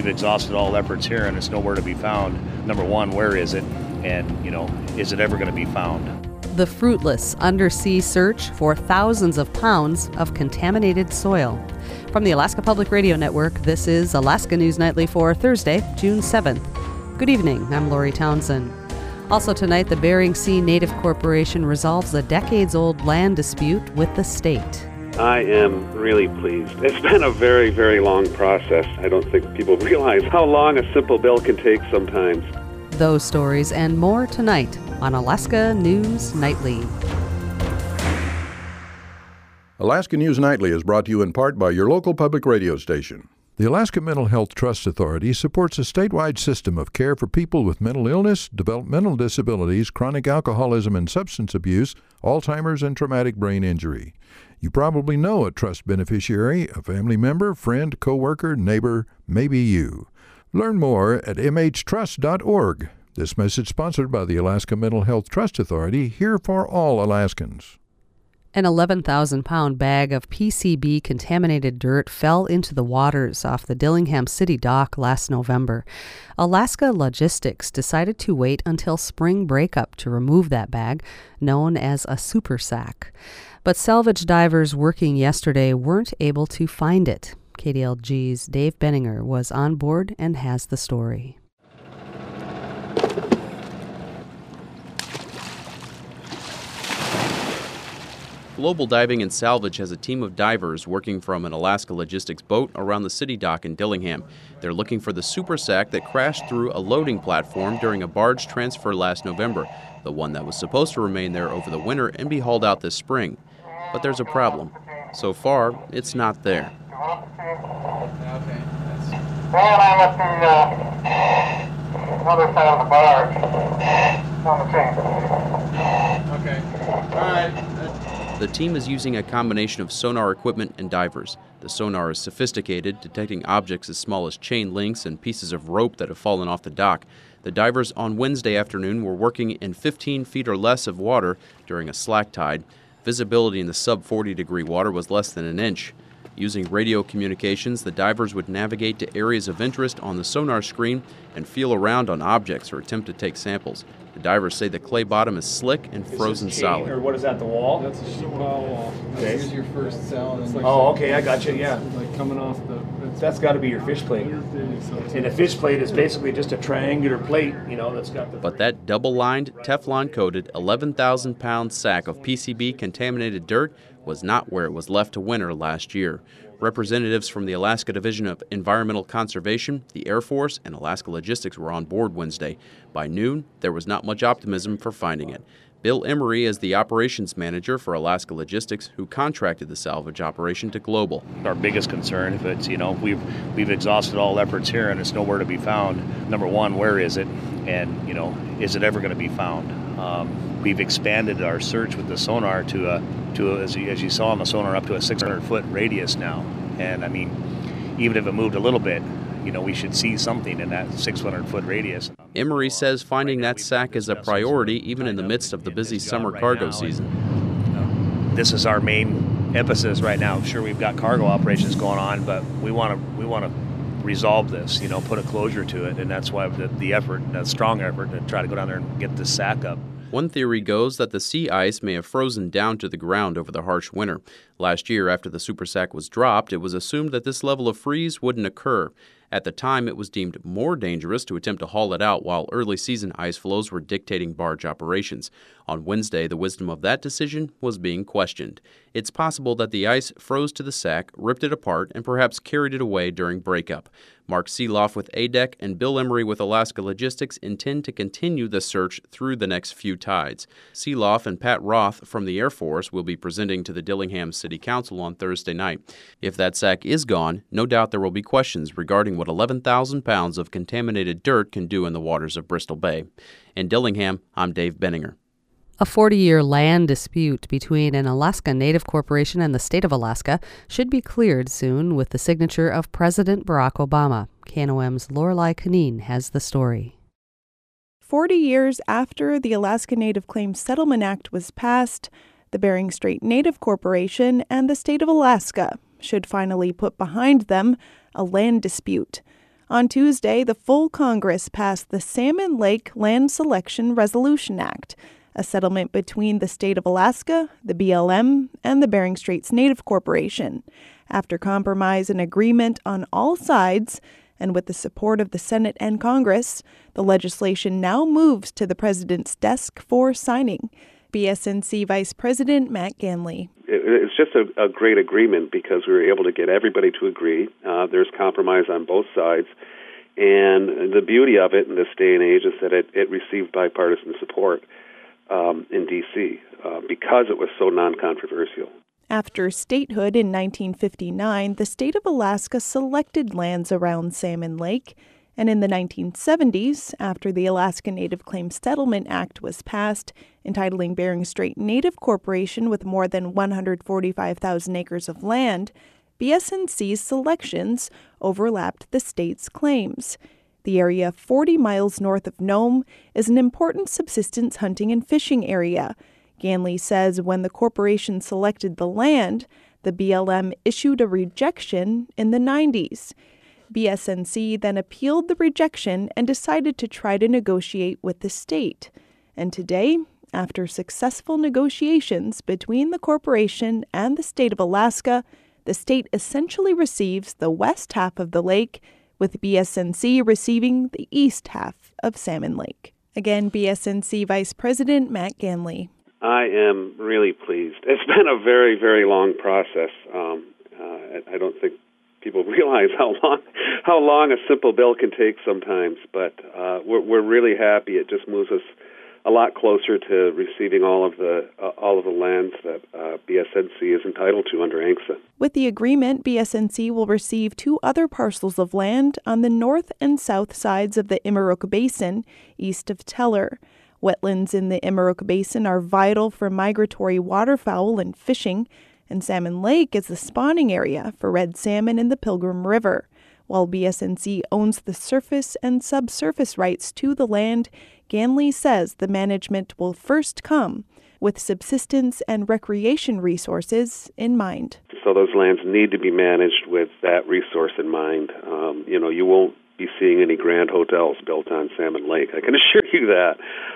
we've exhausted all efforts here and it's nowhere to be found. Number one, where is it? And, is it ever going to be found? The fruitless undersea search for thousands of pounds of contaminated soil. From the Alaska Public Radio Network, this is Alaska News Nightly for Thursday, June 7th. Good evening, I'm Lori Townsend. Also tonight, the Bering Sea Native Corporation resolves a decades-old land dispute with the state. I am really pleased. It's been a very, very long process. I don't think people realize how long a simple bill can take sometimes. Those stories and more tonight on Alaska News Nightly. Alaska News Nightly is brought to you in part by your local public radio station. The Alaska Mental Health Trust Authority supports a statewide system of care for people with mental illness, developmental disabilities, chronic alcoholism and substance abuse, Alzheimer's, and traumatic brain injury. You probably know a trust beneficiary, a family member, friend, coworker, neighbor, maybe you. Learn more at mhtrust.org. This message sponsored by the Alaska Mental Health Trust Authority, here for all Alaskans. An 11,000-pound bag of PCB contaminated dirt fell into the waters off the Dillingham City dock last November. Alaska Logistics decided to wait until spring breakup to remove that bag, known as a super sack. But salvage divers working yesterday weren't able to find it. KDLG's Dave Benninger was on board and has the story. Global Diving and Salvage has a team of divers working from an Alaska Logistics boat around the city dock in Dillingham. They're looking for the super sack that crashed through a loading platform during a barge transfer last November, the one that was supposed to remain there over the winter and be hauled out this spring. But there's a problem. So far, it's not there. Well, I'm at the other side of the barge on the chain. Okay. All right. The team is using a combination of sonar equipment and divers. The sonar is sophisticated, detecting objects as small as chain links and pieces of rope that have fallen off the dock. The divers on Wednesday afternoon were working in 15 feet or less of water during a slack tide. Visibility in the sub-40-degree water was less than an inch. Using radio communications, the divers would navigate to areas of interest on the sonar screen and feel around on objects or attempt to take samples. The divers say the clay bottom is slick and frozen solid. Or what is that, the wall? That's a sheet pile wall. Okay. Here's your first cell. And like okay, I got you, yeah. Like coming off the... That's got to be your fish plate. And a fish plate is basically just a triangular plate, that's got the... But that double-lined, Teflon-coated, 11,000-pound sack of PCB-contaminated dirt was not where it was left to winter last year. Representatives from the Alaska Division of Environmental Conservation, the Air Force, and Alaska Logistics were on board Wednesday. By noon, there was not much optimism for finding it. Bill Emery is the operations manager for Alaska Logistics, who contracted the salvage operation to Global. Our biggest concern, if it's, we've exhausted all efforts here and it's nowhere to be found. Number one, where is it? And, is it ever going to be found? We've expanded our search with the sonar to as you saw on the sonar, up to a 600-foot radius now. And, even if it moved a little bit, we should see something in that 600-foot radius. Emery says finding that sack is a priority even in the midst of the busy summer cargo season. This is our main emphasis right now. Sure, we've got cargo operations going on, but we want to resolve this, put a closure to it, and that's why the effort, a strong effort to try to go down there and get this sack up. One theory goes that the sea ice may have frozen down to the ground over the harsh winter. Last year, after the super sack was dropped, it was assumed that this level of freeze wouldn't occur. At the time, it was deemed more dangerous to attempt to haul it out while early season ice flows were dictating barge operations. On Wednesday, the wisdom of that decision was being questioned. It's possible that the ice froze to the sack, ripped it apart, and perhaps carried it away during breakup. Mark Seeloff with ADEC and Bill Emery with Alaska Logistics intend to continue the search through the next few tides. Seeloff and Pat Roth from the Air Force will be presenting to the Dillingham City Council on Thursday night. If that sack is gone, no doubt there will be questions regarding what 11,000 pounds of contaminated dirt can do in the waters of Bristol Bay. In Dillingham, I'm Dave Benninger. A 40-year land dispute between an Alaska Native Corporation and the state of Alaska should be cleared soon with the signature of President Barack Obama. KNOM's Lorelei Canine has the story. 40 years after the Alaska Native Claims Settlement Act was passed, the Bering Strait Native Corporation and the state of Alaska should finally put behind them a land dispute. On Tuesday, the full Congress passed the Salmon Lake Land Selection Resolution Act, a settlement between the state of Alaska, the BLM, and the Bering Straits Native Corporation. After compromise and agreement on all sides, and with the support of the Senate and Congress, the legislation now moves to the president's desk for signing. BSNC Vice President Matt Ganley. It's just a great agreement because we were able to get everybody to agree. There's compromise on both sides. And the beauty of it in this day and age is that it received bipartisan support in D.C. Because it was so non-controversial. After statehood in 1959, the state of Alaska selected lands around Salmon Lake. And in the 1970s, after the Alaska Native Claims Settlement Act was passed, entitling Bering Strait Native Corporation with more than 145,000 acres of land, BSNC's selections overlapped the state's claims. The area 40 miles north of Nome is an important subsistence hunting and fishing area. Ganley says when the corporation selected the land, the BLM issued a rejection in the 90s. BSNC then appealed the rejection and decided to try to negotiate with the state. And today, after successful negotiations between the corporation and the state of Alaska, the state essentially receives the west half of the lake, with BSNC receiving the east half of Salmon Lake. Again, BSNC Vice President Matt Ganley. I am really pleased. It's been a very, very long process. I don't think people realize how long a simple bill can take sometimes, but we're really happy. It just moves us a lot closer to receiving all of the lands that BSNC is entitled to under ANCSA. With the agreement, BSNC will receive 2 other parcels of land on the north and south sides of the Imiroka Basin, east of Teller. Wetlands in the Imiroka Basin are vital for migratory waterfowl and fishing, and Salmon Lake is the spawning area for red salmon in the Pilgrim River. While BSNC owns the surface and subsurface rights to the land, Ganley says the management will first come with subsistence and recreation resources in mind. So those lands need to be managed with that resource in mind. You won't be seeing any grand hotels built on Salmon Lake, I can assure you that.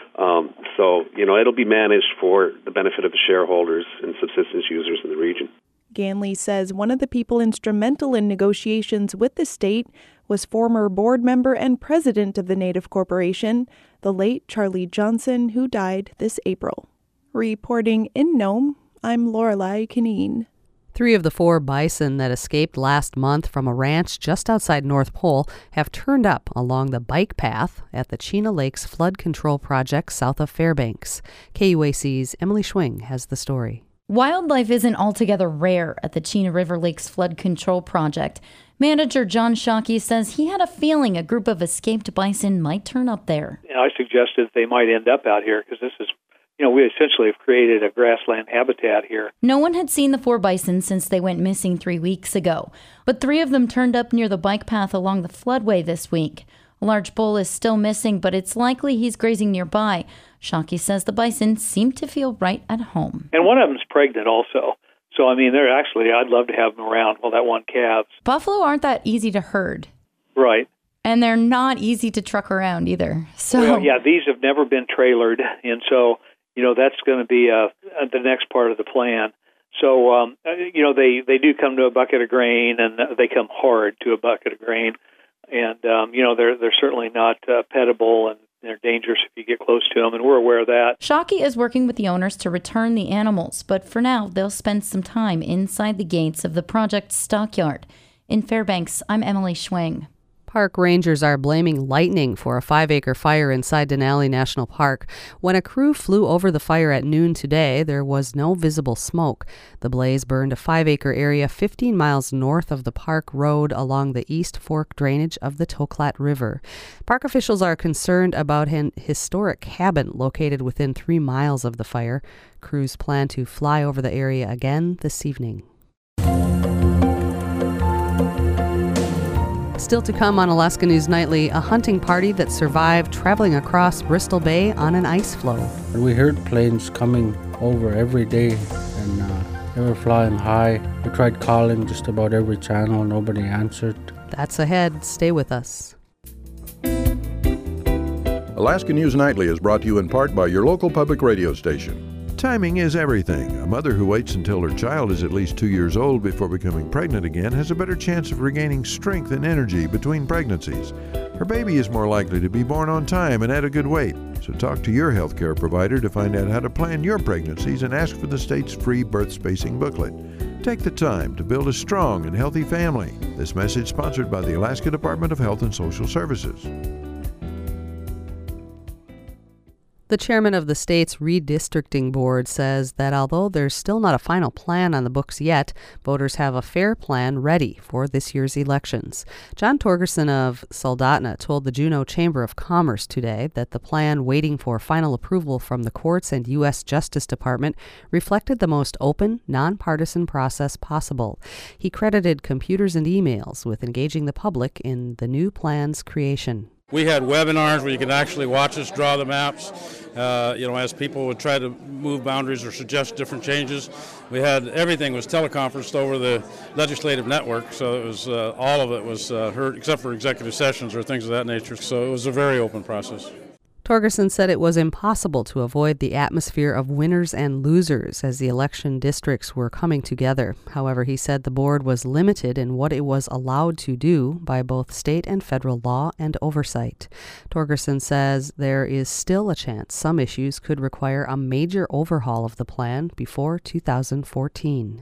It'll be managed for the benefit of the shareholders and subsistence users in the region. Ganley says one of the people instrumental in negotiations with the state was former board member and president of the Native Corporation, the late Charlie Johnson, who died this April. Reporting in Nome, I'm Lorelei Kineen. 3 of the 4 bison that escaped last month from a ranch just outside North Pole have turned up along the bike path at the Chena Lakes Flood Control Project south of Fairbanks. KUAC's Emily Schwing has the story. Wildlife isn't altogether rare at the Chena River Lakes Flood Control Project. Manager John Shockey says he had a feeling a group of escaped bison might turn up there. I suggested they might end up out here because this is, we essentially have created a grassland habitat here. No one had seen the 4 bison since they went missing 3 weeks ago, but 3 of them turned up near the bike path along the floodway this week. A large bull is still missing, but it's likely he's grazing nearby. Shockey says the bison seem to feel right at home. And one of them's pregnant also. So, they're actually, I'd love to have them around while that one calves. Buffalo aren't that easy to herd. Right. And they're not easy to truck around either. So, well, yeah, these have never been trailered. And so, that's going to be the next part of the plan. So, they do come to a bucket of grain, and they come hard to a bucket of grain. And, they're certainly not pettable, and they're dangerous if you get close to them, and we're aware of that. Shockey is working with the owners to return the animals, but for now, they'll spend some time inside the gates of the project's stockyard. In Fairbanks, I'm Emily Schwing. Park rangers are blaming lightning for a 5-acre fire inside Denali National Park. When a crew flew over the fire at noon today, there was no visible smoke. The blaze burned a 5-acre area 15 miles north of the park road along the East Fork drainage of the Toklat River. Park officials are concerned about an historic cabin located within 3 miles of the fire. Crews plan to fly over the area again this evening. Still to come on Alaska News Nightly, a hunting party that survived traveling across Bristol Bay on an ice floe. We heard planes coming over every day, and they were flying high. We tried calling just about every channel. Nobody answered. That's ahead. Stay with us. Alaska News Nightly is brought to you in part by your local public radio station. Timing is everything. A mother who waits until her child is at least 2 years old before becoming pregnant again has a better chance of regaining strength and energy between pregnancies. Her baby is more likely to be born on time and at a good weight. So talk to your healthcare provider to find out how to plan your pregnancies and ask for the state's free birth spacing booklet. Take the time to build a strong and healthy family. This message sponsored by the Alaska Department of Health and Social Services. The chairman of the state's redistricting board says that although there's still not a final plan on the books yet, voters have a fair plan ready for this year's elections. John Torgerson of Soldotna told the Juneau Chamber of Commerce today that the plan waiting for final approval from the courts and U.S. Justice Department reflected the most open, nonpartisan process possible. He credited computers and emails with engaging the public in the new plan's creation. We had webinars where you could actually watch us draw the maps, as people would try to move boundaries or suggest different changes. We had everything was teleconferenced over the legislative network, so it was all of it was heard except for executive sessions or things of that nature. So it was a very open process. Torgerson said it was impossible to avoid the atmosphere of winners and losers as the election districts were coming together. However, he said the board was limited in what it was allowed to do by both state and federal law and oversight. Torgerson says there is still a chance some issues could require a major overhaul of the plan before 2014.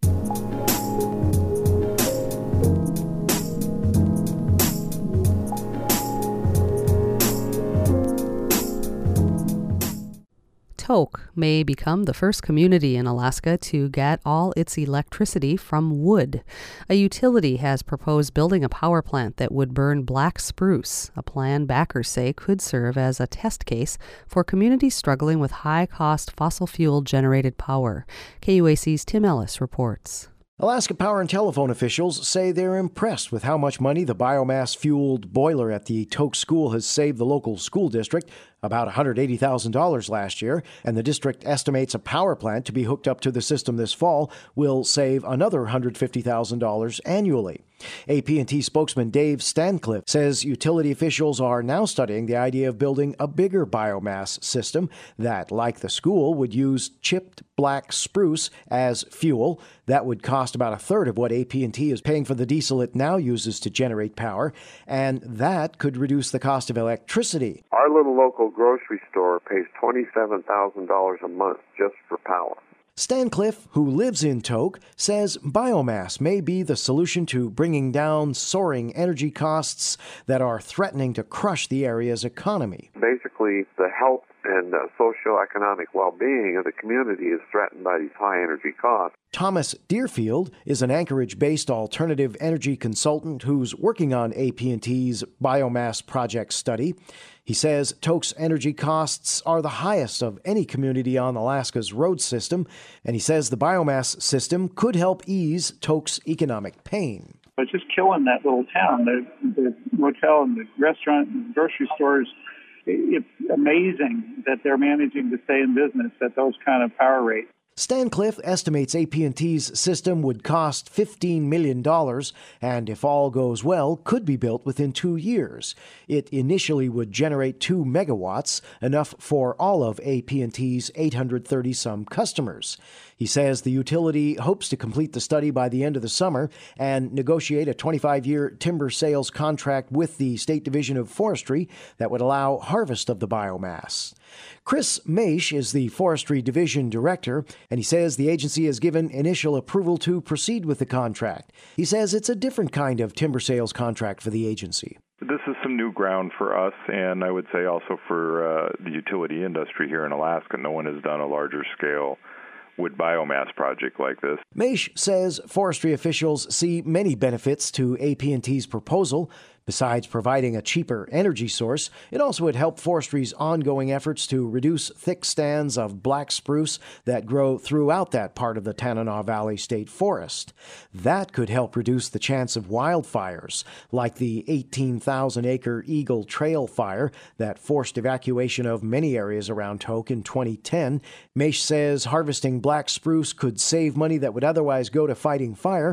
Tok may become the first community in Alaska to get all its electricity from wood. A utility has proposed building a power plant that would burn black spruce, a plan backers say could serve as a test case for communities struggling with high-cost fossil fuel-generated power. KUAC's Tim Ellis reports. Alaska Power and Telephone officials say they're impressed with how much money the biomass-fueled boiler at the Tok School has saved the local school district, about $180,000 last year, and the district estimates a power plant to be hooked up to the system this fall will save another $150,000 annually. AT&T spokesman Dave Stancliffe says utility officials are now studying the idea of building a bigger biomass system that, like the school, would use chipped black spruce as fuel. That would cost about a third of what AT&T is paying for the diesel it now uses to generate power, and that could reduce the cost of electricity. Our little local grocery store pays $27,000 a month just for power. Stancliffe, who lives in Tok, says biomass may be the solution to bringing down soaring energy costs that are threatening to crush the area's economy. Basically, the health and socioeconomic well-being of the community is threatened by these high energy costs. Thomas Deerfield is an Anchorage-based alternative energy consultant who's working on AT&T's biomass project study. He says Tok's energy costs are the highest of any community on Alaska's road system, and he says the biomass system could help ease Tok's economic pain. It's just killing that little town. The motel and the restaurant and the grocery stores, it's amazing that they're managing to stay in business at those kind of power rates. Stancliffe estimates AT&T's system would cost $15 million and, if all goes well, could be built within 2 years. It initially would generate 2 megawatts, enough for all of AT&T's 830-some customers. He says the utility hopes to complete the study by the end of the summer and negotiate a 25-year timber sales contract with the State Division of Forestry that would allow harvest of the biomass. Chris Maish is the Forestry Division Director, and he says the agency has given initial approval to proceed with the contract. He says it's a different kind of timber sales contract for the agency. This is some new ground for us, and I would say also for the utility industry here in Alaska. No one has done a larger scale wood biomass project like this. Maish says forestry officials see many benefits to AT&T's proposal. Besides providing a cheaper energy source, it also would help forestry's ongoing efforts to reduce thick stands of black spruce that grow throughout that part of the Tanana Valley State Forest. That could help reduce the chance of wildfires, like the 18,000-acre Eagle Trail fire that forced evacuation of many areas around Tok in 2010. Maish says harvesting black spruce could save money that would otherwise go to fighting fire.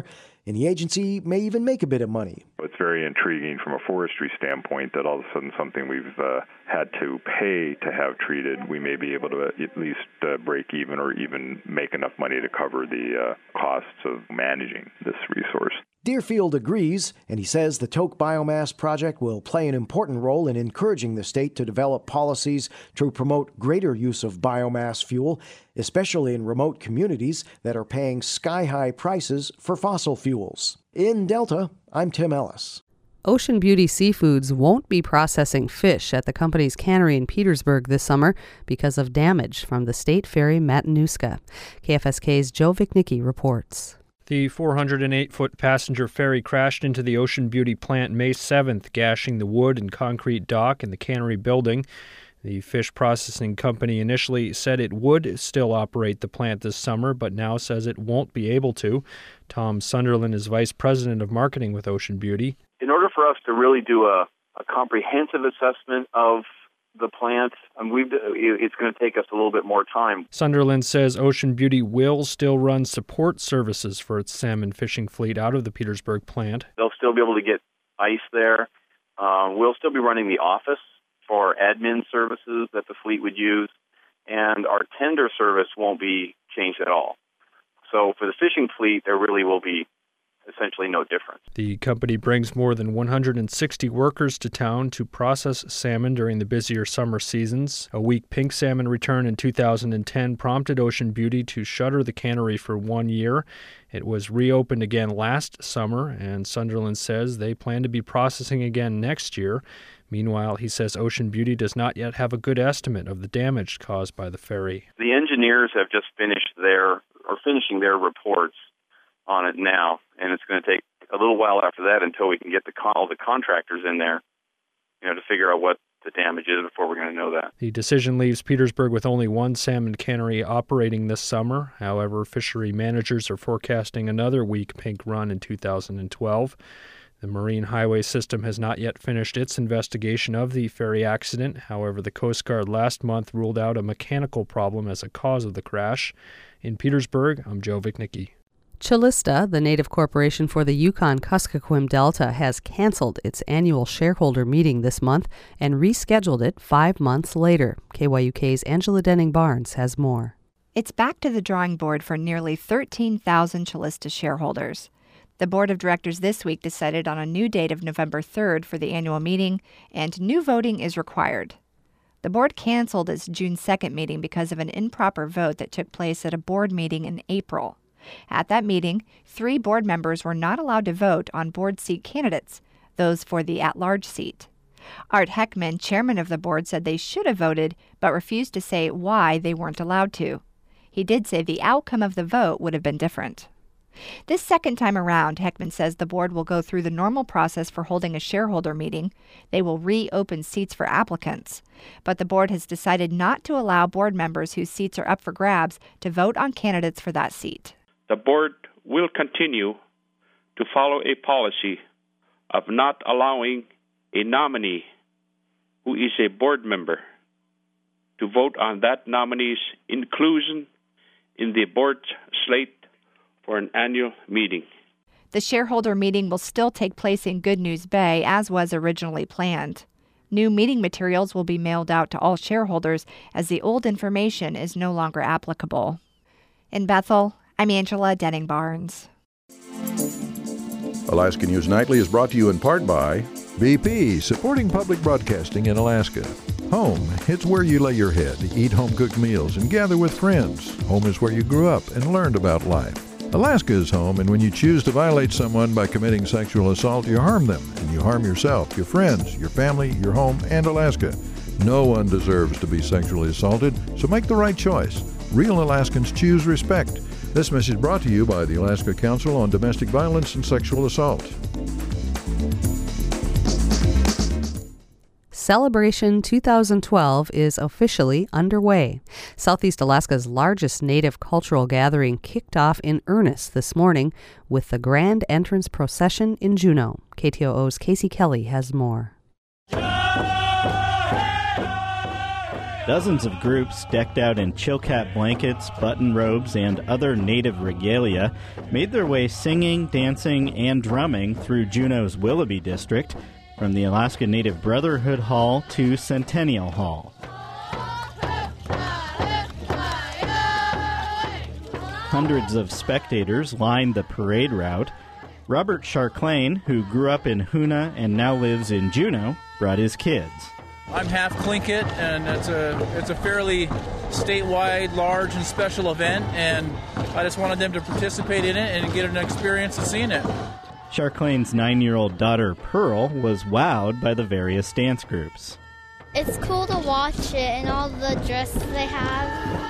and the agency may even make a bit of money. It's very intriguing from a forestry standpoint that all of a sudden something we've had to pay to have treated, we may be able to at least break even or even make enough money to cover the costs of managing this resource. Deerfield agrees, and he says the Tok Biomass Project will play an important role in encouraging the state to develop policies to promote greater use of biomass fuel, especially in remote communities that are paying sky-high prices for fossil fuels. In Delta, I'm Tim Ellis. Ocean Beauty Seafoods won't be processing fish at the company's cannery in Petersburg this summer because of damage from the state ferry Matanuska. KFSK's Joe Vichnicki reports. The 408-foot passenger ferry crashed into the Ocean Beauty plant May 7th, gashing the wood and concrete dock in the cannery building. The fish processing company initially said it would still operate the plant this summer, but now says it won't be able to. Tom Sunderland is vice president of marketing with Ocean Beauty. In order for us to really do a comprehensive assessment of the plant, it's going to take us a little bit more time. Sunderland says Ocean Beauty will still run support services for its salmon fishing fleet out of the Petersburg plant. They'll still be able to get ice there. We'll still be running the office for admin services that the fleet would use, and our tender service won't be changed at all. So for the fishing fleet, there really will be essentially no difference. The company brings more than 160 workers to town to process salmon during the busier summer seasons. A weak pink salmon return in 2010 prompted Ocean Beauty to shutter the cannery for 1 year. It was reopened again last summer, and Sunderland says they plan to be processing again next year. Meanwhile, he says Ocean Beauty does not yet have a good estimate of the damage caused by the ferry. The engineers have just finishing their reports on it now, and it's going to take a little while after that until we can get all the contractors in there, to figure out what the damage is before we're going to know that. The decision leaves Petersburg with only one salmon cannery operating this summer. However, fishery managers are forecasting another weak pink run in 2012. The Marine Highway System has not yet finished its investigation of the ferry accident. However, the Coast Guard last month ruled out a mechanical problem as a cause of the crash. In Petersburg, I'm Joe Vichnicki. Chilista, the native corporation for the Yukon-Kuskokwim Delta, has canceled its annual shareholder meeting this month and rescheduled it 5 months later. KYUK's Angela Denning-Barnes has more. It's back to the drawing board for nearly 13,000 Chilista shareholders. The board of directors this week decided on a new date of November 3rd for the annual meeting, and new voting is required. The board canceled its June 2nd meeting because of an improper vote that took place at a board meeting in April. At that meeting, 3 board members were not allowed to vote on board seat candidates, those for the at-large seat. Art Heckman, chairman of the board, said they should have voted, but refused to say why they weren't allowed to. He did say the outcome of the vote would have been different. This second time around, Heckman says the board will go through the normal process for holding a shareholder meeting. They will reopen seats for applicants. But the board has decided not to allow board members whose seats are up for grabs to vote on candidates for that seat. The board will continue to follow a policy of not allowing a nominee who is a board member to vote on that nominee's inclusion in the board slate for an annual meeting. The shareholder meeting will still take place in Good News Bay, as was originally planned. New meeting materials will be mailed out to all shareholders as the old information is no longer applicable. In Bethel, I'm Angela Denning-Barnes. Alaska News Nightly is brought to you in part by BP, supporting public broadcasting in Alaska. Home, it's where you lay your head, eat home-cooked meals, and gather with friends. Home is where you grew up and learned about life. Alaska is home, and when you choose to violate someone by committing sexual assault, you harm them, and you harm yourself, your friends, your family, your home, and Alaska. No one deserves to be sexually assaulted, so make the right choice. Real Alaskans choose respect. This message brought to you by the Alaska Council on Domestic Violence and Sexual Assault. Celebration 2012 is officially underway. Southeast Alaska's largest native cultural gathering kicked off in earnest this morning with the Grand Entrance Procession in Juneau. KTOO's Casey Kelly has more. Dozens of groups decked out in Chilkat blankets, button robes, and other native regalia made their way singing, dancing, and drumming through Juneau's Willoughby district, from the Alaska Native Brotherhood Hall to Centennial Hall. Hundreds of spectators lined the parade route. Robert Charclain, who grew up in Hoonah and now lives in Juneau, brought his kids. I'm half Tlingit, and it's a fairly statewide, large, and special event, and I just wanted them to participate in it and get an experience of seeing it. Charclain's 9-year-old daughter, Pearl, was wowed by the various dance groups. It's cool to watch it and all the dresses they have.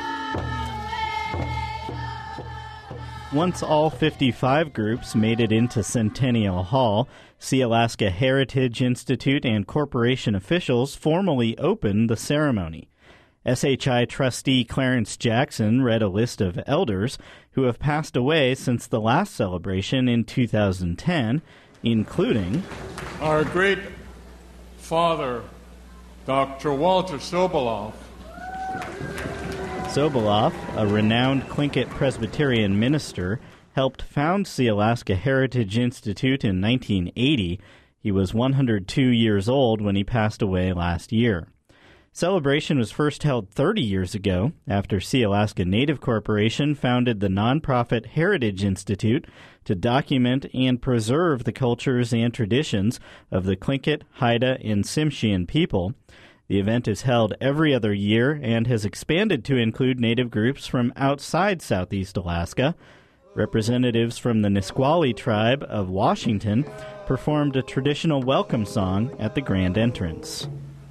Once all 55 groups made it into Centennial Hall, Sealaska Heritage Institute and corporation officials formally opened the ceremony. SHI trustee Clarence Jackson read a list of elders who have passed away since the last celebration in 2010, including our great father, Dr. Walter Sobolov. Sobolov, a renowned Tlingit Presbyterian minister, helped found Sealaska Heritage Institute in 1980. He was 102 years old when he passed away last year. Celebration was first held 30 years ago after Sealaska Native Corporation founded the nonprofit Heritage Institute to document and preserve the cultures and traditions of the Tlingit, Haida, and Tsimshian people. The event is held every other year and has expanded to include Native groups from outside Southeast Alaska. Representatives from the Nisqually tribe of Washington performed a traditional welcome song at the grand entrance.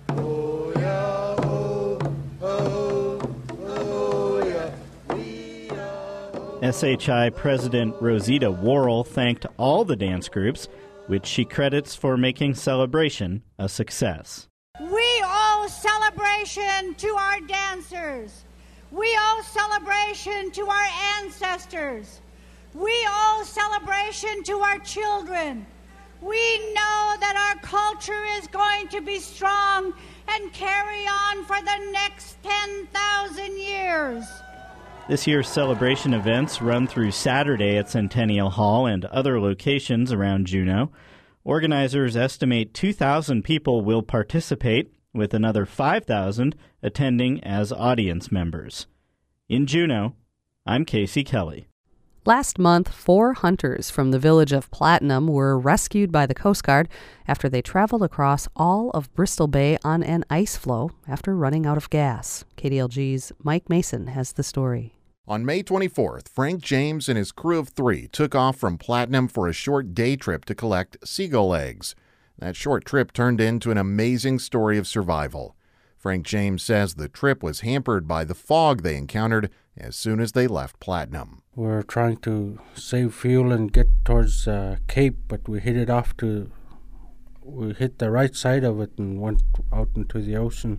SHI President Rosita Worrell thanked all the dance groups, which she credits for making celebration a success. We owe celebration to our dancers. We owe celebration to our ancestors. We owe celebration to our children. We know that our culture is going to be strong and carry on for the next 10,000 years. This year's celebration events run through Saturday at Centennial Hall and other locations around Juneau. Organizers estimate 2,000 people will participate, with another 5,000 attending as audience members. In Juneau, I'm Casey Kelly. Last month, 4 hunters from the village of Platinum were rescued by the Coast Guard after they traveled across all of Bristol Bay on an ice floe after running out of gas. KDLG's Mike Mason has the story. On May 24th, Frank James and his crew of 3 took off from Platinum for a short day trip to collect seagull eggs. That short trip turned into an amazing story of survival. Frank James says the trip was hampered by the fog they encountered as soon as they left Platinum. We're trying to save fuel and get towards Cape, but we hit the right side of it and went out into the ocean.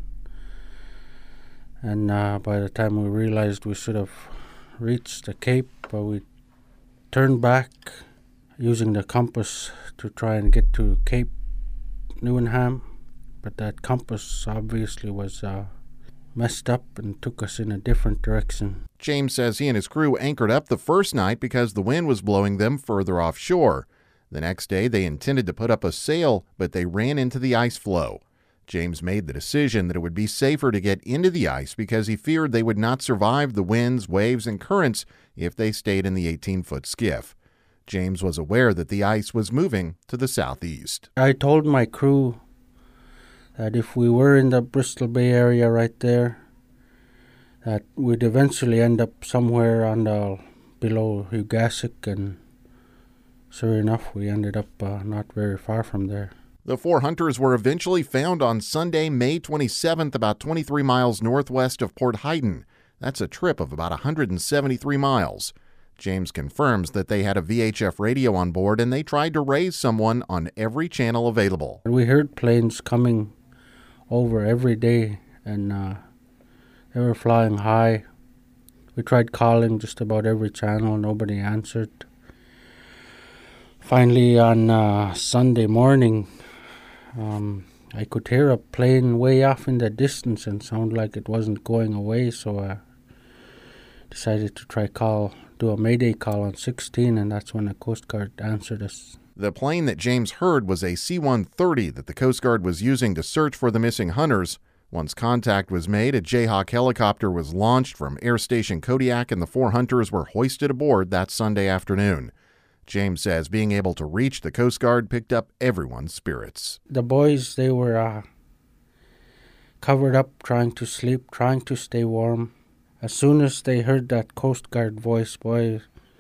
And by the time we realized we should have reached the Cape, we turned back using the compass to try and get to Cape Newenham, but that compass obviously was messed up and took us in a different direction. James says he and his crew anchored up the first night because the wind was blowing them further offshore. The next day they intended to put up a sail, but they ran into the ice floe. James made the decision that it would be safer to get into the ice because he feared they would not survive the winds, waves, and currents if they stayed in the 18-foot skiff. James was aware that the ice was moving to the southeast. I told my crew that if we were in the Bristol Bay area right there, that we'd eventually end up somewhere on the below Hugasik, and sure enough, we ended up not very far from there. The 4 hunters were eventually found on Sunday, May 27th, about 23 miles northwest of Port Huyton. That's a trip of about 173 miles. James confirms that they had a VHF radio on board and they tried to raise someone on every channel available. We heard planes coming over every day, and they were flying high. We tried calling just about every channel. Nobody answered. Finally, on Sunday morning, I could hear a plane way off in the distance and sound like it wasn't going away, so I decided to do a mayday call on 16, and that's when the Coast Guard answered us. The plane that James heard was a C-130 that the Coast Guard was using to search for the missing hunters. Once contact was made, a Jayhawk helicopter was launched from Air Station Kodiak, and the 4 hunters were hoisted aboard that Sunday afternoon. James says being able to reach the Coast Guard picked up everyone's spirits. The boys, they were covered up, trying to sleep, trying to stay warm. As soon as they heard that Coast Guard voice, boy,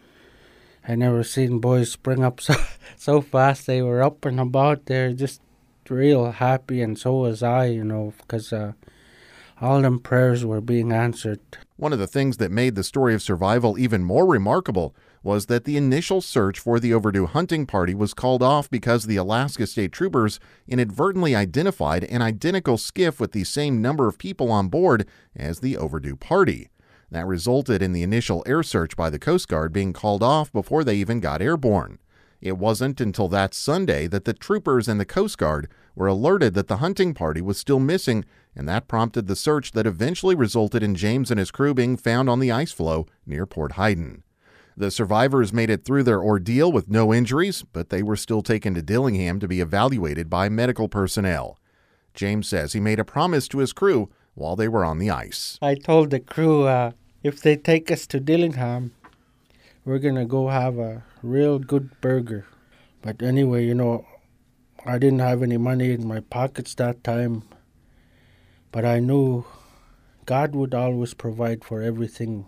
I never seen boys spring up so fast. They were up and about there, just real happy, and so was I, because all them prayers were being answered. One of the things that made the story of survival even more remarkable was that the initial search for the overdue hunting party was called off because the Alaska State Troopers inadvertently identified an identical skiff with the same number of people on board as the overdue party. That resulted in the initial air search by the Coast Guard being called off before they even got airborne. It wasn't until that Sunday that the troopers and the Coast Guard were alerted that the hunting party was still missing, and that prompted the search that eventually resulted in James and his crew being found on the ice floe near Port Heiden. The survivors made it through their ordeal with no injuries, but they were still taken to Dillingham to be evaluated by medical personnel. James says he made a promise to his crew while they were on the ice. I told the crew if they take us to Dillingham, we're going to go have a real good burger. But anyway, I didn't have any money in my pockets that time, but I knew God would always provide for everything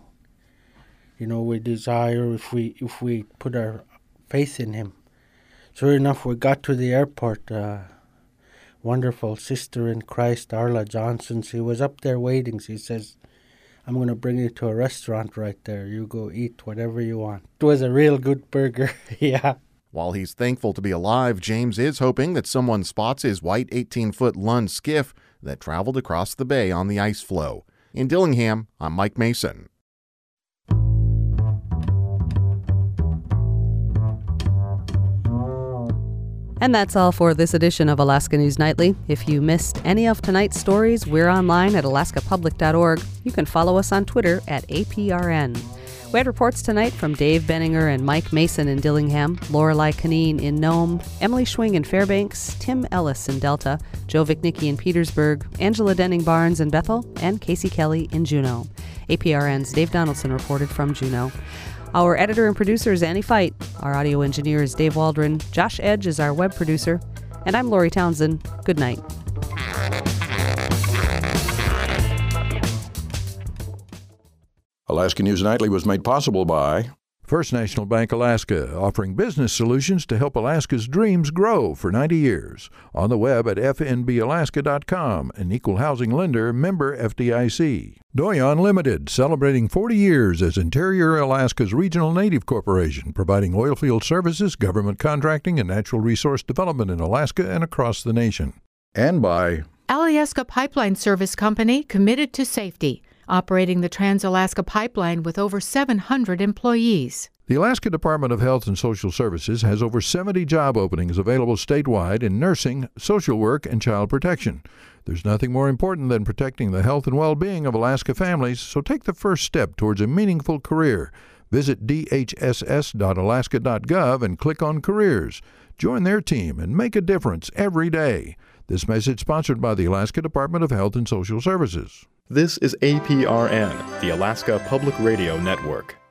we desire if we put our faith in Him. Sure enough, we got to the airport. Wonderful sister in Christ, Arla Johnson, she was up there waiting. She says, I'm going to bring you to a restaurant right there. You go eat whatever you want. It was a real good burger, yeah. While he's thankful to be alive, James is hoping that someone spots his white 18-foot Lund skiff that traveled across the bay on the ice floe. In Dillingham, I'm Mike Mason. And that's all for this edition of Alaska News Nightly. If you missed any of tonight's stories, we're online at alaskapublic.org. You can follow us on Twitter at APRN. We had reports tonight from Dave Benninger and Mike Mason in Dillingham, Lorelei Canine in Nome, Emily Schwing in Fairbanks, Tim Ellis in Delta, Joe Vichnicki in Petersburg, Angela Denning-Barnes in Bethel, and Casey Kelly in Juneau. APRN's Dave Donaldson reported from Juneau. Our editor and producer is Annie Fight. Our audio engineer is Dave Waldron. Josh Edge is our web producer. And I'm Lori Townsend. Good night. Alaska News Nightly was made possible by First National Bank Alaska, offering business solutions to help Alaska's dreams grow for 90 years. On the web at fnbalaska.com, an equal housing lender, member FDIC. Doyon Limited, celebrating 40 years as Interior Alaska's regional native corporation, providing oilfield services, government contracting, and natural resource development in Alaska and across the nation. And by Alyeska Pipeline Service Company, committed to safety, operating the Trans-Alaska Pipeline with over 700 employees. The Alaska Department of Health and Social Services has over 70 job openings available statewide in nursing, social work, and child protection. There's nothing more important than protecting the health and well-being of Alaska families, so take the first step towards a meaningful career. Visit dhss.alaska.gov and click on Careers. Join their team and make a difference every day. This message sponsored by the Alaska Department of Health and Social Services. This is APRN, the Alaska Public Radio Network.